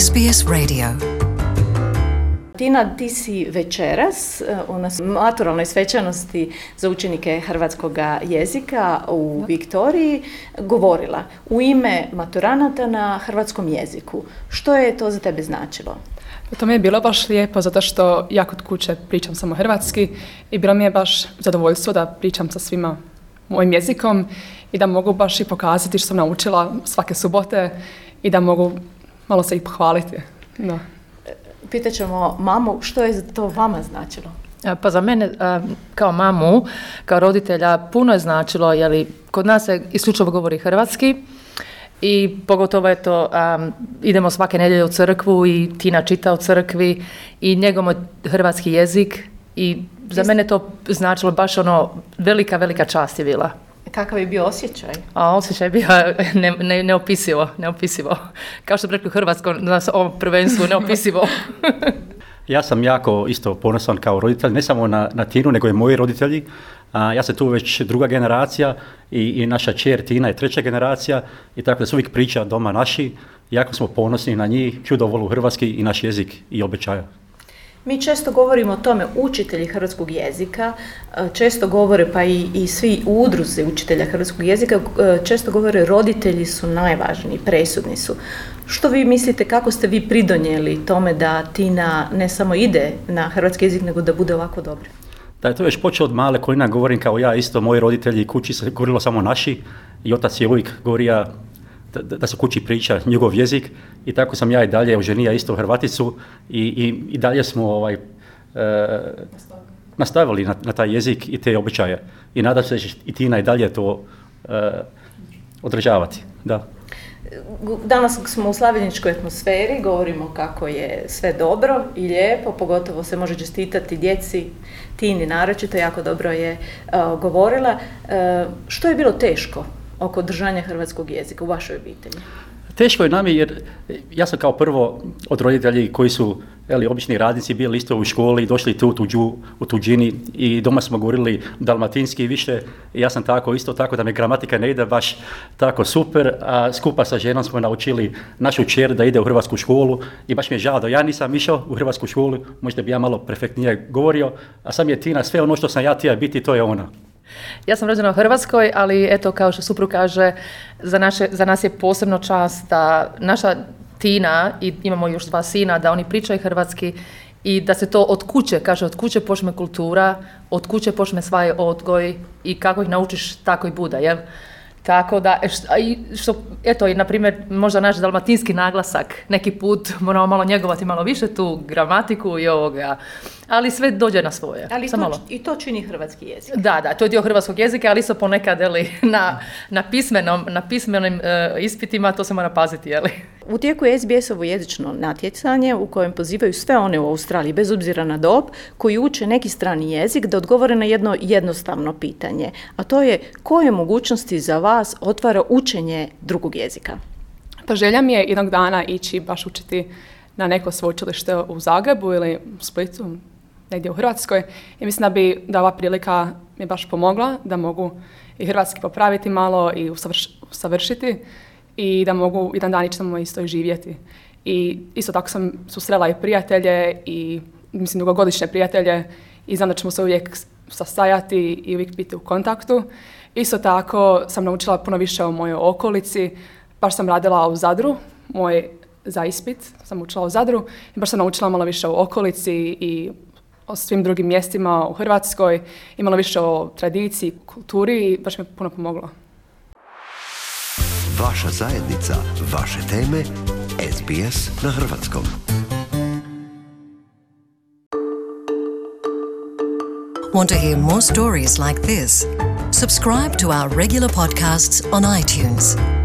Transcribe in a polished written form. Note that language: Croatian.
SBS Radio. Tina, ti si večeras u maturalnoj svečanosti za učenike hrvatskog jezika u Viktoriji govorila u ime maturanata na hrvatskom jeziku. Što je to za tebe značilo? To mi je bilo baš lijepo zato što ja kod kuće pričam samo hrvatski i bilo mi je baš zadovoljstvo da pričam sa svima mojim jezikom i da mogu baš i pokazati što sam naučila svake subote i da mogu malo se i pohvaliti. Da. Pitat ćemo mamu, što je to vama značilo? Pa za mene kao mamu, kao roditelja, puno je značilo, jer kod nas se isključivo govori hrvatski i pogotovo je to, idemo svake nedjelje u crkvu i Tina čita u crkvi i njegov hrvatski jezik i za mene to značilo baš velika čast je bila. Kakav je bio osjećaj? Osjećaj je bio neopisivo. Kao što bi rekli u Hrvatskom, na ovom prvenstvu, neopisivo. Ja sam jako isto ponosan kao roditelj, ne samo na Tinu, nego i moji roditelji. Ja sam tu već druga generacija i naša kćer Tina je treća generacija i tako da se uvijek priča doma naši. Jako smo ponosni na njih, čudo volu hrvatski i naš jezik i običaja. Mi često govorimo o tome, učitelji hrvatskog jezika, često govore, pa i svi u udruzi učitelja hrvatskog jezika, često govore roditelji su najvažniji, presudni su. Što vi mislite, kako ste vi pridonijeli tome da Tina ne samo ide na hrvatski jezik, nego da bude ovako dobra? Da je to već počeo od male koline, govorim kao ja isto, moji roditelji kući se govorilo samo naši i otac je uvijek govorio da se kući priča njegov jezik i tako sam ja i dalje oženio isto Hrvaticu i dalje smo nastavili na taj jezik i te običaje. I nadam se da će i Tina i dalje to održavati. Da. Danas smo u slavljeničkoj atmosferi, govorimo kako je sve dobro i lijepo, pogotovo se može čestitati djeci, Tini naročito, jako dobro je govorila. Što je bilo teško oko održanja hrvatskog jezika u vašoj obitelji? Teško je nami jer ja sam kao prvo od roditelji koji su obični radnici bili isto u školi, došli tu u tuđini i doma smo govorili dalmatinski više. Ja sam isto tako da mi gramatika ne ide baš tako super, a skupa sa ženom smo naučili našu kćer da ide u hrvatsku školu i baš mi je žao da ja nisam išao u hrvatsku školu, možda bi ja malo perfektnije govorio, a sam je Tina sve ono što sam ja htio biti, to je ona. Ja sam rođena u Hrvatskoj, ali eto, kao što suprug kaže, za nas je posebno čast da naša Tina, i imamo još 2 sina, da oni pričaju hrvatski i da se to od kuće počne kultura, od kuće počne svoj odgoj i kako ih naučiš, tako i bude, jel? Tako da, eto, i na primjer, možda naš dalmatinski naglasak, neki put moramo malo njegovati malo više tu gramatiku i ovoga, ali sve dođe na svoje. Ali i to čini hrvatski jezik. Da, to je dio hrvatskog jezika, ali isto ponekad, na pismenim ispitima to se mora paziti, jeli. U tijeku je SBS-ovo jezično natjecanje u kojem pozivaju sve one u Australiji, bez obzira na dob, koji uče neki strani jezik da odgovore na jedno jednostavno pitanje, a to je koje mogućnosti za vas otvara učenje drugog jezika? Pa želja mi je jednog dana ići baš učiti na neko sveučilište u Zagrebu ili u Splitu, negdje u Hrvatskoj. I mislim da ova prilika mi je baš pomogla da mogu i hrvatski popraviti malo i usavršiti i da mogu jedan dan ići tamo isto i živjeti. I isto tako sam susrela i prijatelje i mislim dugogodišnje prijatelje i znam da ćemo se uvijek sastajati i uvijek biti u kontaktu. Isto tako sam naučila puno više o mojoj okolici. Baš sam radila u Zadru, za ispit sam učila u Zadru i baš sam naučila malo više o okolici i o svim drugim mjestima u Hrvatskoj i malo više o tradiciji, kulturi i baš mi je puno pomoglo. Vaša zajednica, vaše teme, SBS na hrvatskom. Want to hear more stories like this? Subscribe to our regular podcasts on iTunes.